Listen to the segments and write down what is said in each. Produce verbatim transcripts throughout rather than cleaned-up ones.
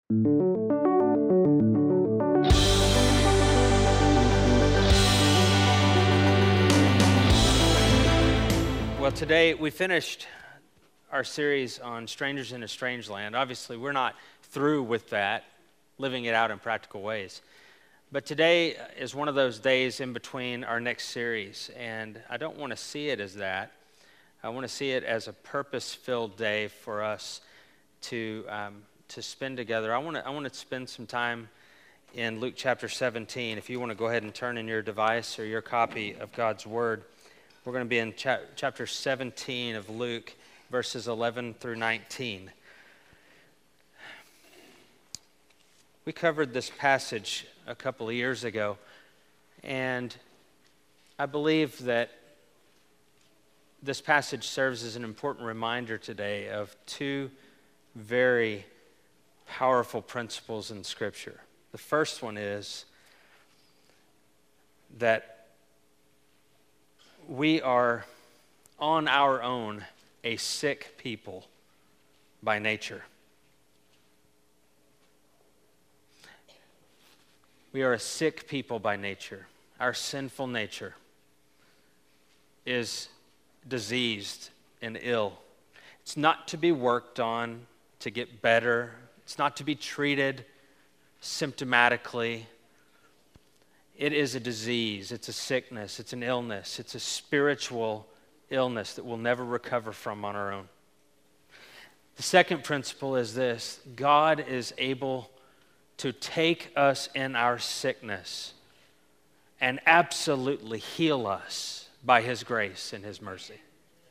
Well, today we finished our series on strangers in a strange land. Obviously, we're not through with that, living it out in practical ways. But today is one of those days in between our next series, and I don't want to see it as that. I want to see it as a purpose-filled day for us to um, to spend together. I want to I want to spend some time in Luke chapter seventeen. If you want to go ahead and turn in your device or your copy of God's Word, we're going to be in cha- chapter seventeen of Luke, verses eleven through nineteen. We covered this passage a couple of years ago, and I believe that this passage serves as an important reminder today of two very powerful principles in Scripture. The first one is that we are on our own a sick people by nature. We are a sick people by nature. Our sinful nature is diseased and ill. It's not to be worked on to get better. It's not to be treated symptomatically. It is a disease. It's a sickness. It's an illness. It's a spiritual illness that we'll never recover from on our own. The second principle is this: God is able to take us in our sickness and absolutely heal us by His grace and His mercy.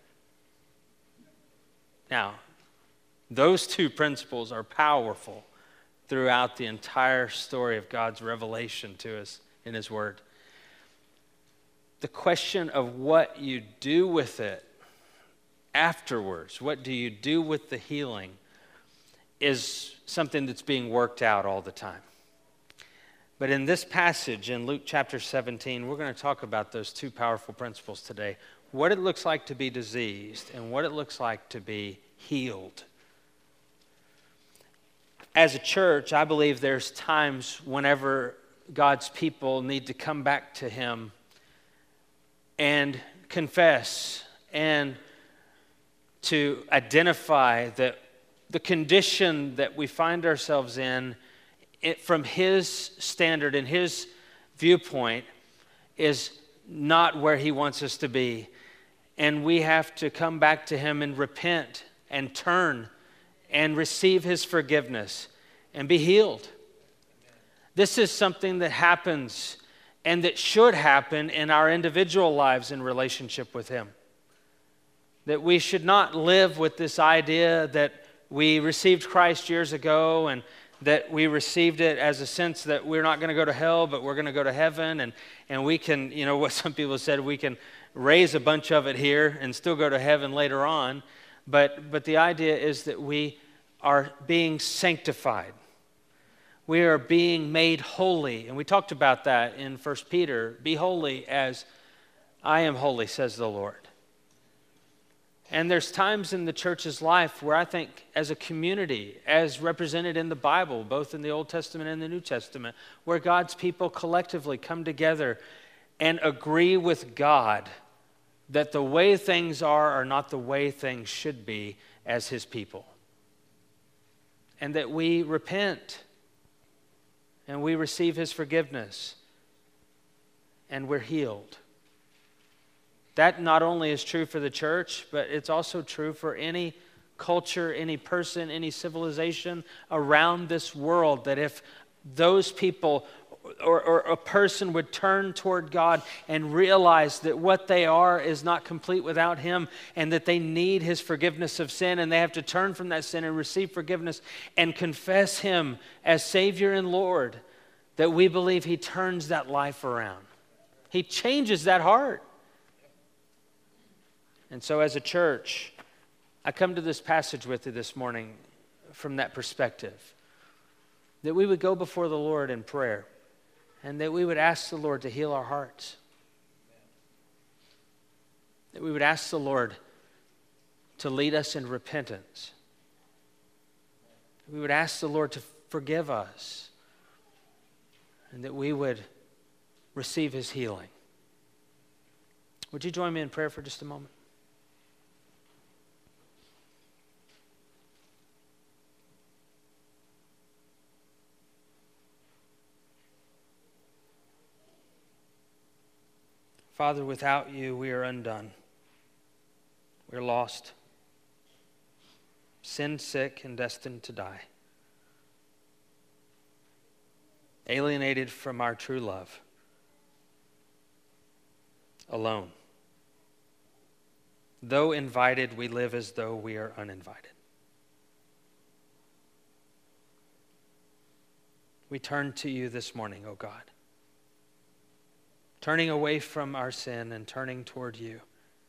Now, those two principles are powerful throughout the entire story of God's revelation to us in His Word. The question of what you do with it afterwards, what do you do with the healing, is something that's being worked out all the time. But in this passage in Luke chapter seventeen, we're going to talk about those two powerful principles today. What it looks like to be diseased and what it looks like to be healed. As a church, I believe there's times whenever God's people need to come back to Him and confess and to identify that the condition that we find ourselves in, it, from His standard and His viewpoint, is not where He wants us to be. And we have to come back to Him and repent and turn and receive His forgiveness and be healed. This is something that happens and that should happen in our individual lives in relationship with Him. That we should not live with this idea that we received Christ years ago and that we received it as a sense that we're not going to go to hell, but we're going to go to heaven. And, and we can, you know, what some people said, we can raise a bunch of it here and still go to heaven later on. But, but the idea is that we are being sanctified. We are being made holy. And we talked about that in First Peter. Be holy as I am holy, says the Lord. And there's times in the church's life where I think as a community, as represented in the Bible, both in the Old Testament and the New Testament, where God's people collectively come together and agree with God that the way things are are not the way things should be as His people. And that we repent and we receive His forgiveness and we're healed. That not only is true for the church, but it's also true for any culture, any person, any civilization around this world, that if those people or, or a person would turn toward God and realize that what they are is not complete without Him and that they need His forgiveness of sin and they have to turn from that sin and receive forgiveness and confess Him as Savior and Lord, that we believe He turns that life around. He changes that heart. And so as a church, I come to this passage with you this morning from that perspective, that we would go before the Lord in prayer and that we would ask the Lord to heal our hearts. That we would ask the Lord to lead us in repentance. We would ask the Lord to forgive us and that we would receive his healing. Would you join me in prayer for just a moment? Father, without you, we are undone. We're lost, sin sick, and destined to die. Alienated from our true love. Alone. Though invited, we live as though we are uninvited. We turn to you this morning, O God. Turning away from our sin and turning toward you.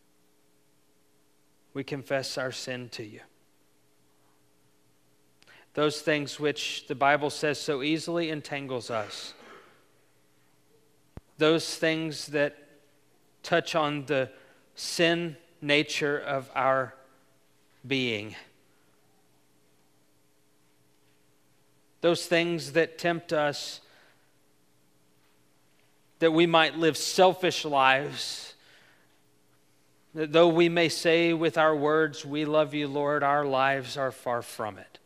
We confess our sin to you. Those things which the Bible says so easily entangles us. Those things that touch on the sin nature of our being. Those things that tempt us that we might live selfish lives. That though we may say with our words, we love you, Lord, our lives are far from it.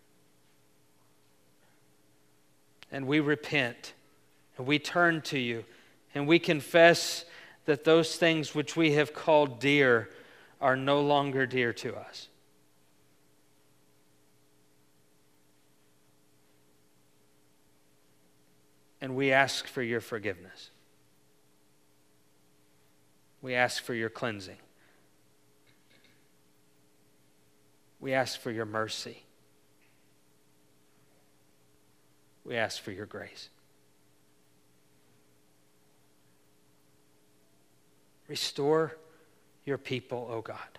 And we repent, and we turn to you, and we confess that those things which we have called dear are no longer dear to us. And we ask for your forgiveness. We ask for your cleansing. We ask for your mercy. We ask for your grace. Restore your people, O God.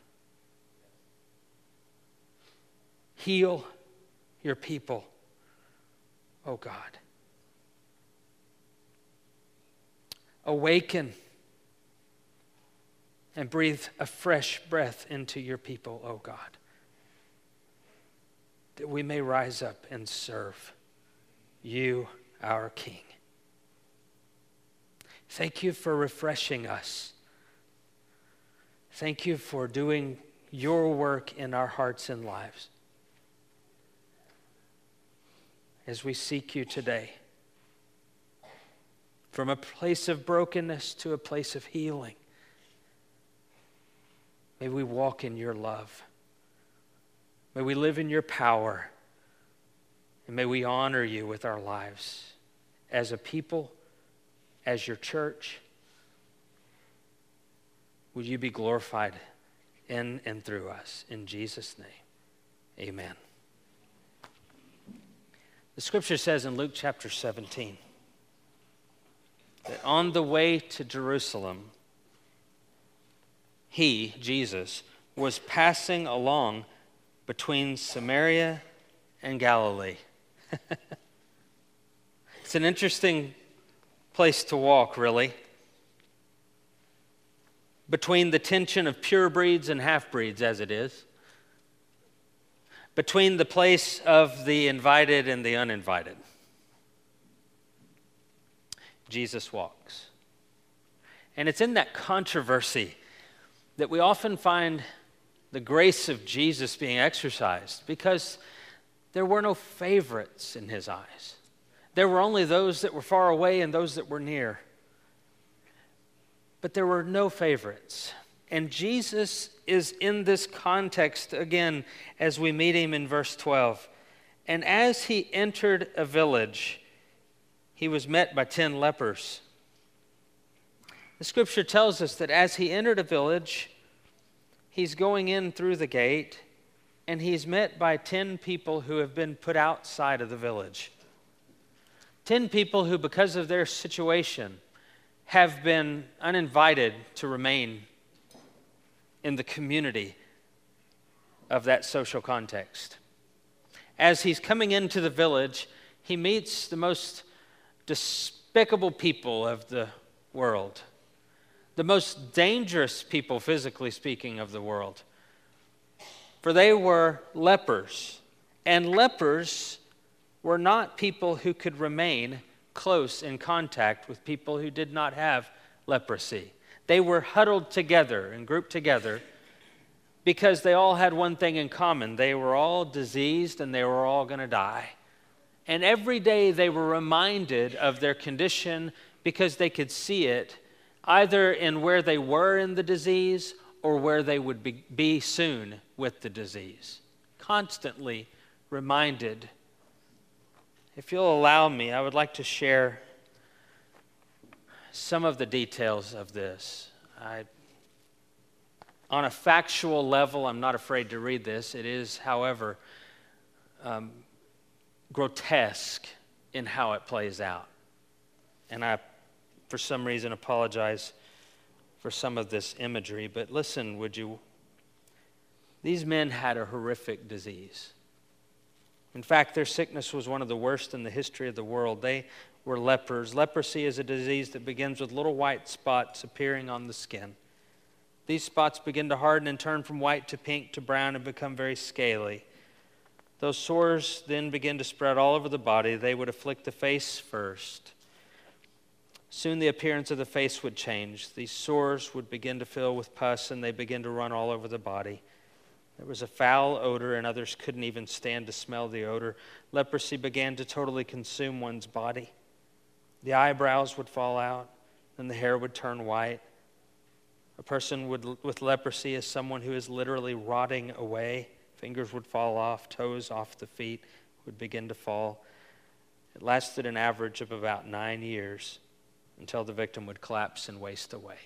Heal your people, O God. Awaken and breathe a fresh breath into your people, O God, that we may rise up and serve you, our King. Thank you for refreshing us. Thank you for doing your work in our hearts and lives as we seek you today. From a place of brokenness to a place of healing. May we walk in your love. May we live in your power. And may we honor you with our lives as a people, as your church. Would you be glorified in and through us. In Jesus' name, amen. The scripture says in Luke chapter seventeen, that on the way to Jerusalem, he, Jesus, was passing along between Samaria and Galilee. It's an interesting place to walk, really. Between the tension of pure breeds and half-breeds, as it is. Between the place of the invited and the uninvited. Jesus walks. And it's in that controversy that we often find the grace of Jesus being exercised, because there were no favorites in his eyes. There were only those that were far away and those that were near. But there were no favorites. And Jesus is in this context again as we meet him in verse twelve. And as he entered a village, he was met by ten lepers. The scripture tells us that as he entered a village, he's going in through the gate, and he's met by ten people who have been put outside of the village. Ten people who, because of their situation, have been uninvited to remain in the community of that social context. As he's coming into the village, he meets the most despicable people of the world, the most dangerous people, physically speaking, of the world. For they were lepers, and lepers were not people who could remain close in contact with people who did not have leprosy. They were huddled together and grouped together because they all had one thing in common. They were all diseased and they were all going to die. And every day they were reminded of their condition because they could see it either in where they were in the disease or where they would be, be soon with the disease. Constantly reminded. If you'll allow me, I would like to share some of the details of this. I, on a factual level, I'm not afraid to read this. It is, however, um, grotesque in how it plays out. And I, for some reason, apologize for some of this imagery. But listen, would you? These men had a horrific disease. In fact, their sickness was one of the worst in the history of the world. They were lepers. Leprosy is a disease that begins with little white spots appearing on the skin. These spots begin to harden and turn from white to pink to brown and become very scaly. Those sores then begin to spread all over the body. They would afflict the face first. Soon the appearance of the face would change. These sores would begin to fill with pus and they begin to run all over the body. There was a foul odor, and others couldn't even stand to smell the odor. Leprosy began to totally consume one's body. The eyebrows would fall out, and the hair would turn white. A person would, with leprosy is someone who is literally rotting away. Fingers would fall off, toes off the feet would begin to fall. It lasted an average of about nine years until the victim would collapse and waste away.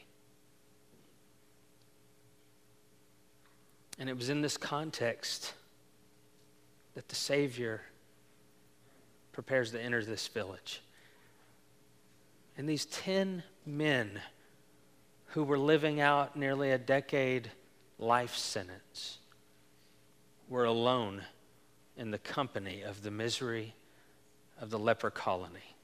And it was in this context that the Savior prepares to enter this village. And these ten men who were living out nearly a decade life sentence were alone in the company of the misery of the leper colony.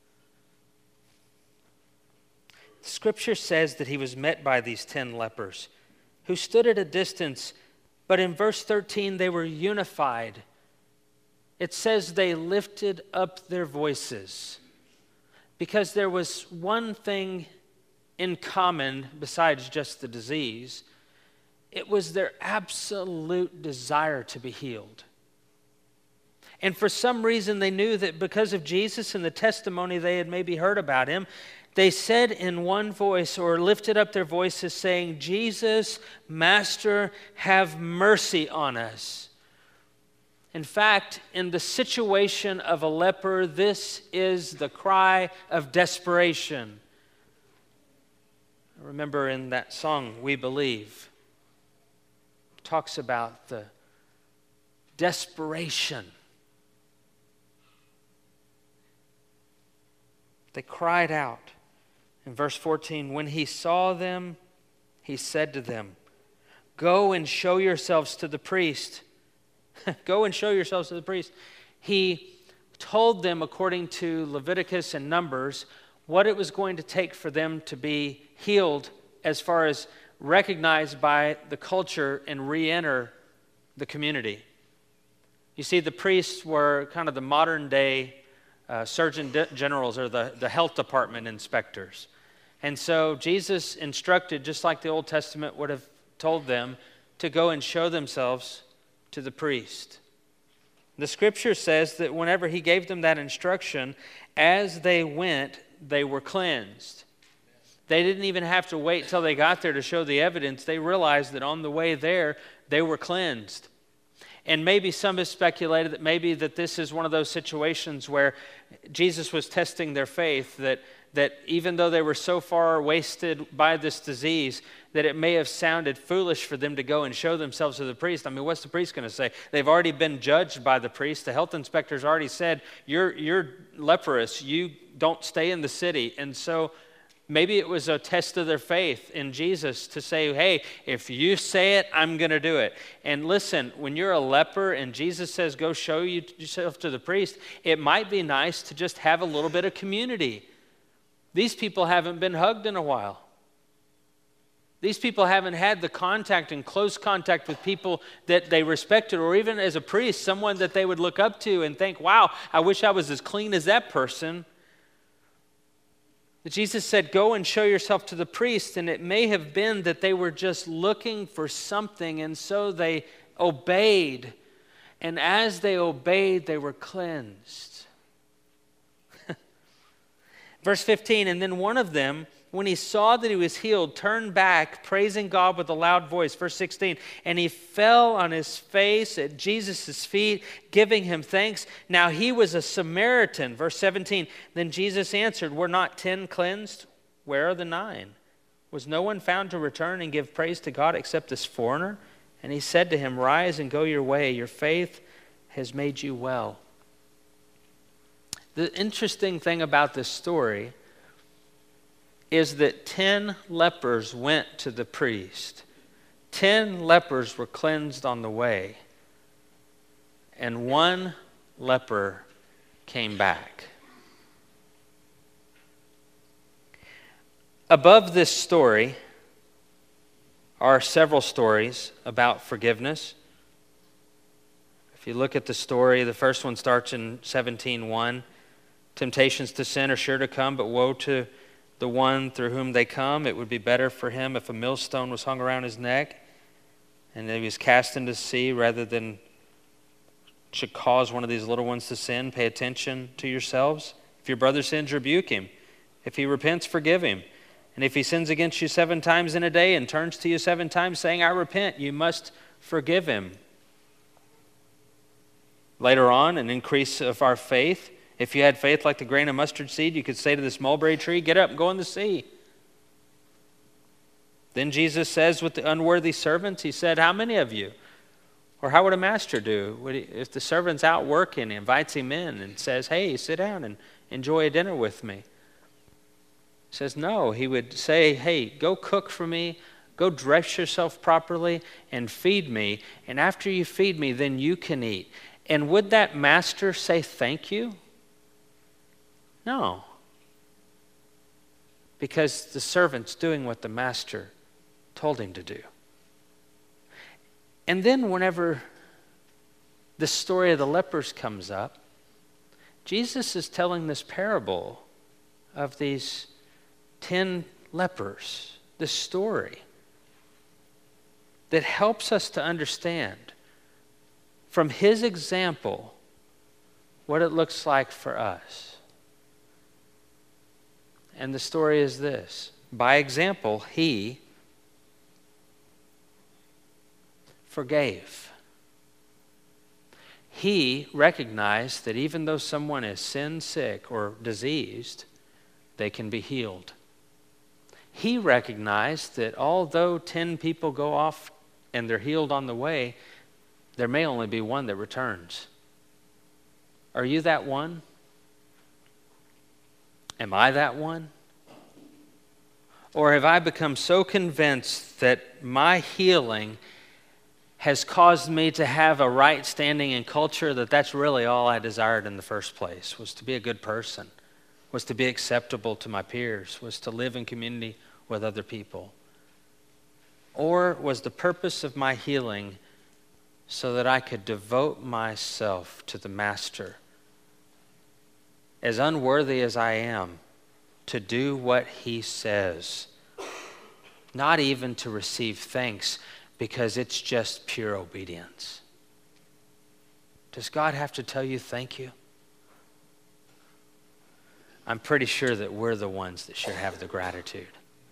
The scripture says that he was met by these ten lepers who stood at a distance. But in verse thirteen, they were unified. It says they lifted up their voices because there was one thing in common besides just the disease. It was their absolute desire to be healed. And for some reason, they knew that because of Jesus and the testimony they had maybe heard about him, they said in one voice or lifted up their voices saying, "Jesus, Master, have mercy on us." In fact, in the situation of a leper, this is the cry of desperation. I remember in that song, We Believe, it talks about the desperation. They cried out. In verse fourteen, when he saw them, he said to them, "Go and show yourselves to the priest." Go and show yourselves to the priest. He told them, according to Leviticus and Numbers, what it was going to take for them to be healed as far as recognized by the culture and re-enter the community. You see, the priests were kind of the modern day uh, surgeon generals or the, the health department inspectors. And so Jesus instructed, just like the Old Testament would have told them, to go and show themselves to the priest. The scripture says that whenever he gave them that instruction, as they went, they were cleansed. They didn't even have to wait till they got there to show the evidence. They realized that on the way there, they were cleansed. And maybe some have speculated that maybe that this is one of those situations where Jesus was testing their faith, that that even though they were so far wasted by this disease, that it may have sounded foolish for them to go and show themselves to the priest. I mean, what's the priest going to say? They've already been judged by the priest. The health inspector's already said, you're, you're leprous. You don't stay in the city. And so maybe it was a test of their faith in Jesus to say, hey, if you say it, I'm going to do it. And listen, when you're a leper and Jesus says, go show yourself to the priest, it might be nice to just have a little bit of community. These people haven't been hugged in a while. These people haven't had the contact and close contact with people that they respected, or even as a priest, someone that they would look up to and think, wow, I wish I was as clean as that person. But Jesus said, go and show yourself to the priest. And it may have been that they were just looking for something, and so they obeyed. And as they obeyed, they were cleansed. Verse fifteen, and then one of them, when he saw that he was healed, turned back, praising God with a loud voice. Verse sixteen, and he fell on his face at Jesus' feet, giving him thanks. Now he was a Samaritan. Verse seventeen, then Jesus answered, were not ten cleansed? Where are the nine? Was no one found to return and give praise to God except this foreigner? And he said to him, rise and go your way. Your faith has made you well. The interesting thing about this story is that ten lepers went to the priest. Ten lepers were cleansed on the way. And one leper came back. Above this story are several stories about forgiveness. If you look at the story, the first one starts in seventeen one. Temptations to sin are sure to come, but woe to the one through whom they come. It would be better for him if a millstone was hung around his neck and he was cast into the sea rather than should cause one of these little ones to sin. Pay attention to yourselves. If your brother sins, rebuke him. If he repents, forgive him. And if he sins against you seven times in a day and turns to you seven times saying, I repent, you must forgive him. Later on, an increase of our faith. If you had faith like the grain of mustard seed, you could say to this mulberry tree, get up and go in the sea. Then Jesus says with the unworthy servants, he said, how many of you? Or how would a master do? Would he, if the servant's out working, he invites him in and says, hey, sit down and enjoy a dinner with me. He says, no. He would say, hey, go cook for me, go dress yourself properly and feed me. And after you feed me, then you can eat. And would that master say thank you? No. Because the servant's doing what the master told him to do. And then whenever the story of the lepers comes up, Jesus is telling this parable of these ten lepers, this story that helps us to understand from his example what it looks like for us. And the story is this. By example, he forgave. He recognized that even though someone is sin sick or diseased, they can be healed. He recognized that although ten people go off and they're healed on the way, there may only be one that returns. Are you that one? Am I that one? Or have I become so convinced that my healing has caused me to have a right standing in culture that that's really all I desired in the first place, was to be a good person, was to be acceptable to my peers, was to live in community with other people? Or was the purpose of my healing so that I could devote myself to the Master, as unworthy as I am, to do what he says, not even to receive thanks because it's just pure obedience? Does God have to tell you thank you? I'm pretty sure that we're the ones that should have the gratitude.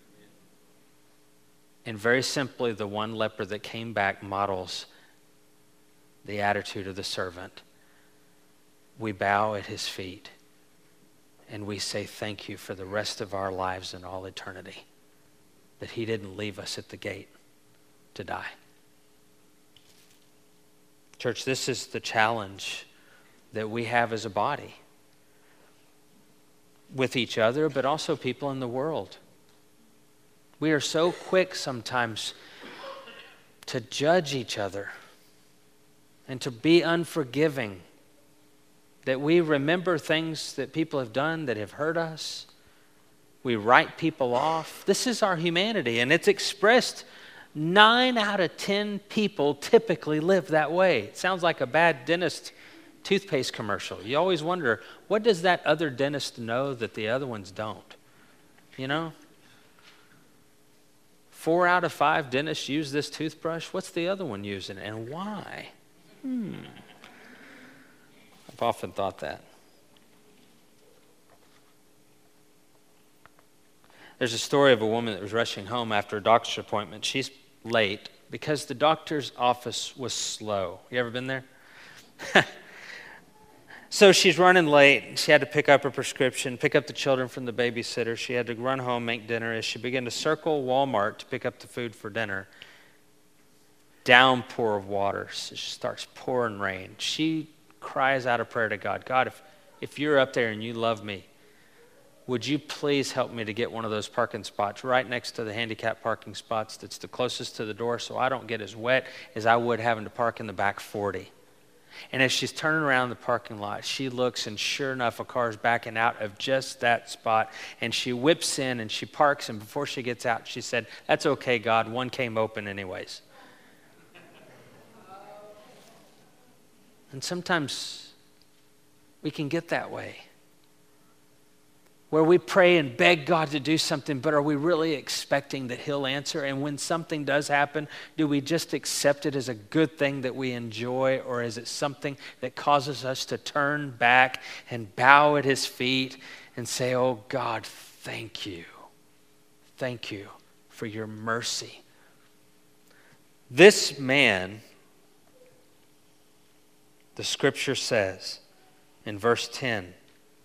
And very simply, the one leper that came back models the attitude of the servant. We bow at his feet and we say thank you for the rest of our lives and all eternity, that he didn't leave us at the gate to die. Church, this is the challenge that we have as a body with each other, but also people in the world. We are so quick sometimes to judge each other and to be unforgiving, that we remember things that people have done that have hurt us, We write people off. This is our humanity, and it's expressed. Nine out of ten people typically live that way. It sounds like a bad dentist toothpaste commercial. You always wonder, what does that other dentist know that the other ones don't? You know? Four out of five dentists use this toothbrush. What's the other one using, and why? Hmm. I've often thought that. There's a story of a woman that was rushing home after a doctor's appointment. She's late because the doctor's office was slow. You ever been there? So she's running late. She had to pick up her prescription, pick up the children from the babysitter. She had to run home, make dinner. As she began to circle Walmart to pick up the food for dinner, downpour of water. So she starts pouring rain. She cries out a prayer to God. God, if, if you're up there and you love me, would you please help me to get one of those parking spots right next to the handicap parking spots that's the closest to the door so I don't get as wet as I would having to park in the back forty. And as she's turning around the parking lot, she looks, and sure enough, a car's backing out of just that spot. And she whips in and she parks, and before she gets out, she said, "That's okay, God, one came open anyways." And sometimes we can get that way, where we pray and beg God to do something, but are we really expecting that He'll answer? And when something does happen, do we just accept it as a good thing that we enjoy, or is it something that causes us to turn back and bow at His feet and say, "Oh God, thank you. Thank you for your mercy." This man, the scripture says in verse ten,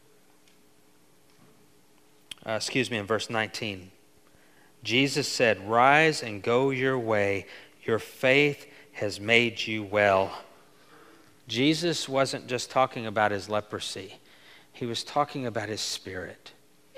Uh, excuse me, in verse nineteen. Jesus said, "Rise and go your way. Your faith has made you well." Jesus wasn't just talking about his leprosy. He was talking about his spirit.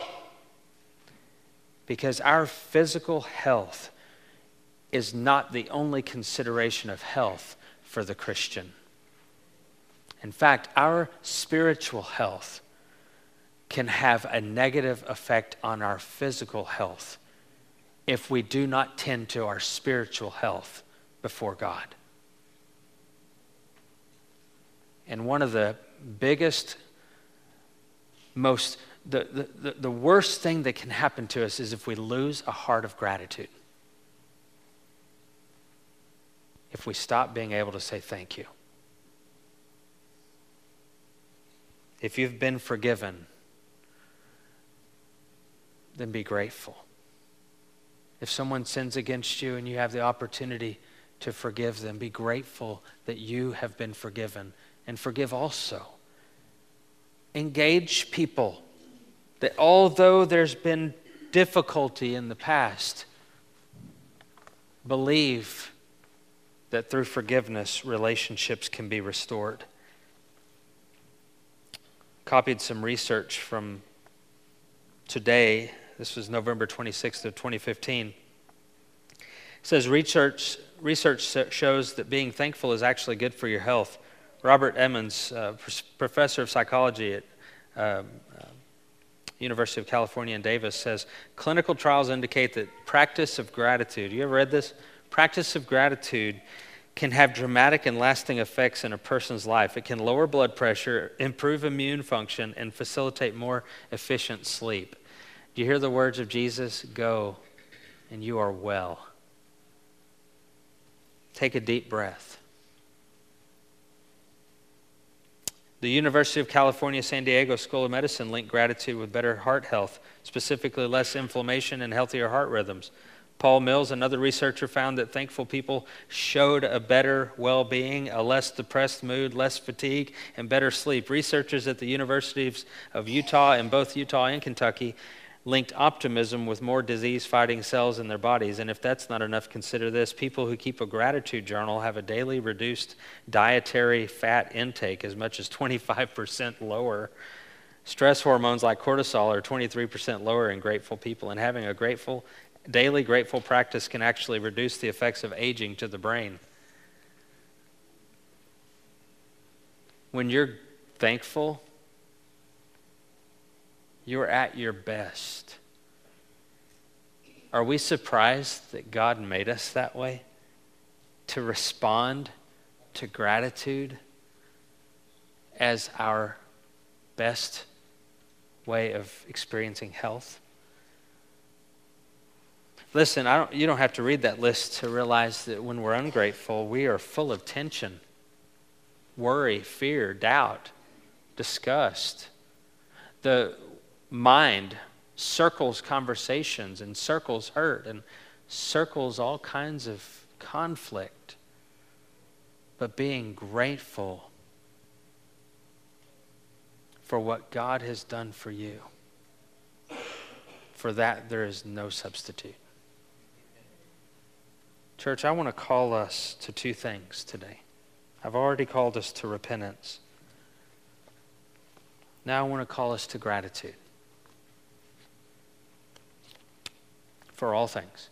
Because our physical health is not the only consideration of health for the Christian. In fact, our spiritual health can have a negative effect on our physical health if we do not tend to our spiritual health before God. And one of the biggest, most, the, the, the worst thing that can happen to us is if we lose a heart of gratitude. If we stop being able to say thank you. If you've been forgiven, then be grateful. If someone sins against you and you have the opportunity to forgive them, be grateful that you have been forgiven, and forgive also. Engage people that although there's been difficulty in the past, believe that through forgiveness, relationships can be restored. Copied some research from today. This was November twenty-sixth of twenty fifteen. It says research, research shows that being thankful is actually good for your health. Robert Emmons, uh, professor of psychology at um, uh, University of California in Davis, says clinical trials indicate that practice of gratitude, you ever read this? Practice of gratitude can have dramatic and lasting effects in a person's life. It can lower blood pressure, improve immune function, and facilitate more efficient sleep. Do you hear the words of Jesus? Go, and you are well. Take a deep breath. The University of California, San Diego School of Medicine linked gratitude with better heart health, specifically less inflammation and healthier heart rhythms. Paul Mills, another researcher, found that thankful people showed a better well-being, a less depressed mood, less fatigue, and better sleep. Researchers at the Universities of Utah, in both Utah and Kentucky, linked optimism with more disease-fighting cells in their bodies. And if that's not enough, consider this. People who keep a gratitude journal have a daily reduced dietary fat intake as much as twenty-five percent lower. Stress hormones like cortisol are twenty-three percent lower in grateful people. And having a grateful, daily grateful practice can actually reduce the effects of aging to the brain. When you're thankful, you're at your best. Are we surprised that God made us that way? To respond to gratitude as our best way of experiencing health? Listen, I don't, you don't have to read that list to realize that when we're ungrateful, we are full of tension, worry, fear, doubt, disgust. The mind circles conversations and circles hurt and circles all kinds of conflict. But being grateful for what God has done for you, for that there is no substitute. Church, I want to call us to two things today. I've already called us to repentance. Now I want to call us to gratitude for all things.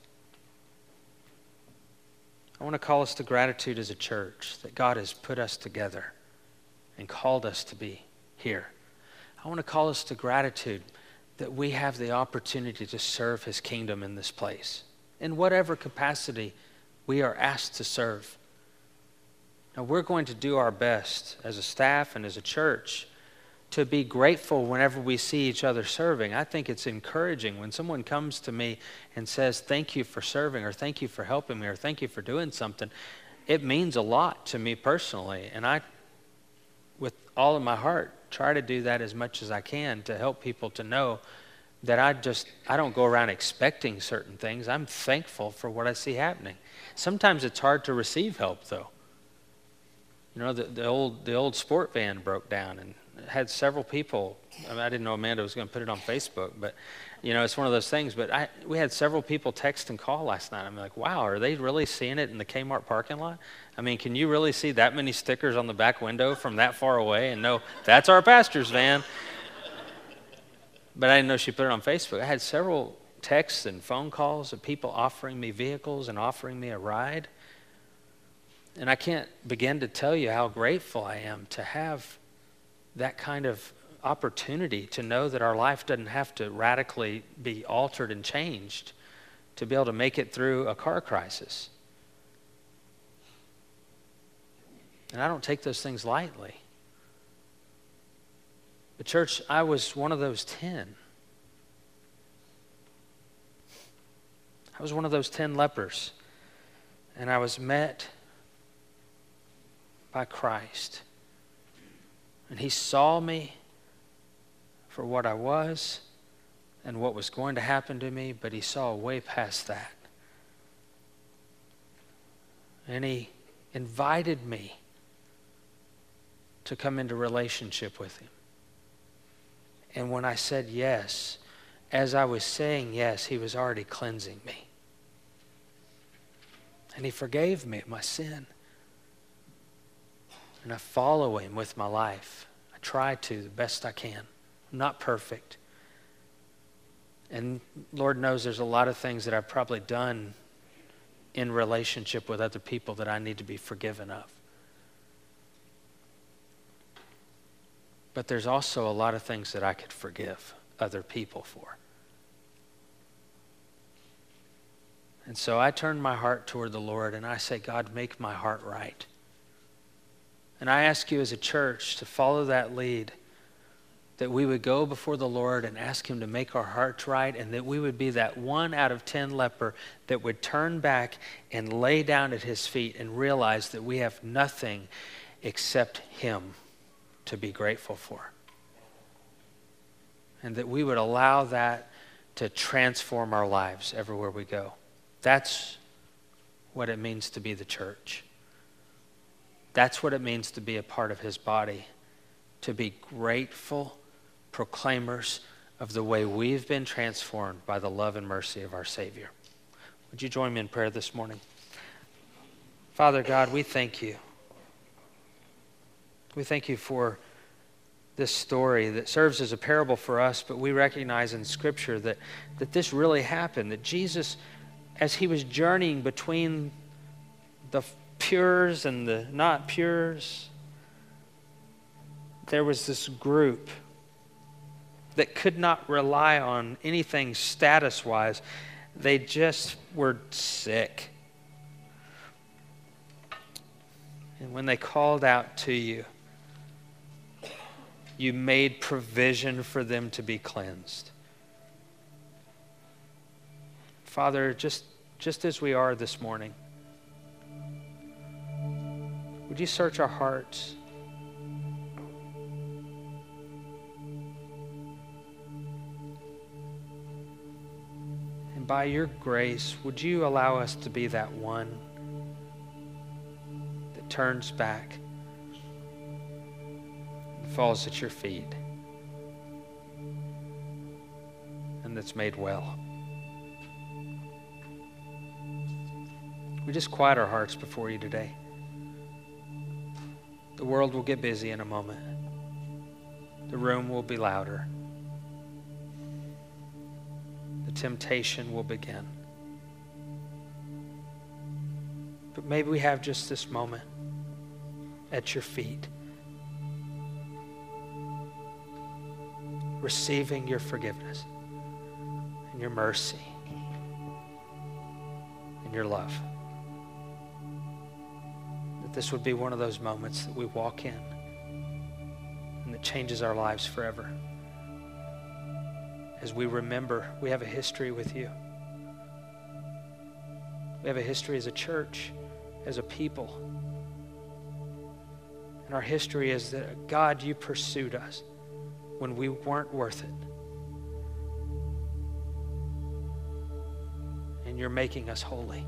I want to call us to gratitude as a church that God has put us together and called us to be here. I want to call us to gratitude that we have the opportunity to serve His kingdom in this place, in whatever capacity we are asked to serve. Now, we're going to do our best as a staff and as a church to be grateful whenever we see each other serving. I think it's encouraging when someone comes to me and says, thank you for serving, or thank you for helping me, or thank you for doing something. It means a lot to me personally, and I, with all of my heart, try to do that as much as I can to help people to know that I just, I don't go around expecting certain things. I'm thankful for what I see happening. Sometimes it's hard to receive help, though. You know, the, the old the old sport van broke down and had several people. I mean, I didn't know Amanda was going to put it on Facebook, but you know, it's one of those things. But I, we had several people text and call last night. I'm like, wow, are they really seeing it in the Kmart parking lot? I mean, can you really see that many stickers on the back window from that far away and know that's our pastor's van? But I didn't know she put it on Facebook. I had several texts and phone calls of people offering me vehicles and offering me a ride. And I can't begin to tell you how grateful I am to have that kind of opportunity, to know that our life doesn't have to radically be altered and changed to be able to make it through a car crisis. And I don't take those things lightly. But church, I was one of those ten. I was one of those ten lepers. And I was met by Christ. And He saw me for what I was and what was going to happen to me, but He saw way past that. And He invited me to come into relationship with Him. And when I said yes, as I was saying yes, He was already cleansing me. And He forgave me of my sin. And I follow Him with my life. I try to the best I can. I'm not perfect. And Lord knows there's a lot of things that I've probably done in relationship with other people that I need to be forgiven of. But there's also a lot of things that I could forgive other people for. And so I turn my heart toward the Lord and I say, God, make my heart right. And I ask you as a church to follow that lead, that we would go before the Lord and ask Him to make our hearts right, and that we would be that one out of ten leper that would turn back and lay down at His feet and realize that we have nothing except Him to be grateful for. And that we would allow that to transform our lives everywhere we go. That's what it means to be the church. That's what it means to be a part of His body. To be grateful proclaimers of the way we've been transformed by the love and mercy of our Savior. Would you join me in prayer this morning? Father God, we thank you. We thank you for this story that serves as a parable for us, but we recognize in Scripture that, that this really happened, that Jesus, as He was journeying between the pures and the not pures, there was this group that could not rely on anything status-wise. they just were sick. And when they called out to you, you made provision for them to be cleansed. Father, just, just as we are this morning, would you search our hearts? And by your grace, would you allow us to be that one that turns back and falls at your feet and that's made well? We just quiet our hearts before you today. The world will get busy in a moment. The room will be louder. The temptation will begin. But maybe we have just this moment at your feet, receiving your forgiveness and your mercy and your love. This would be one of those moments that we walk in and that changes our lives forever. As we remember, we have a history with you. We have a history as a church, as a people. And our history is that, God, you pursued us when we weren't worth it. And you're making us holy.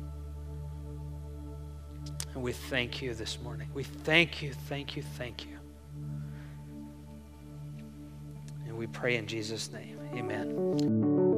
And we thank you this morning. We thank you, thank you, thank you. And we pray in Jesus' name. Amen.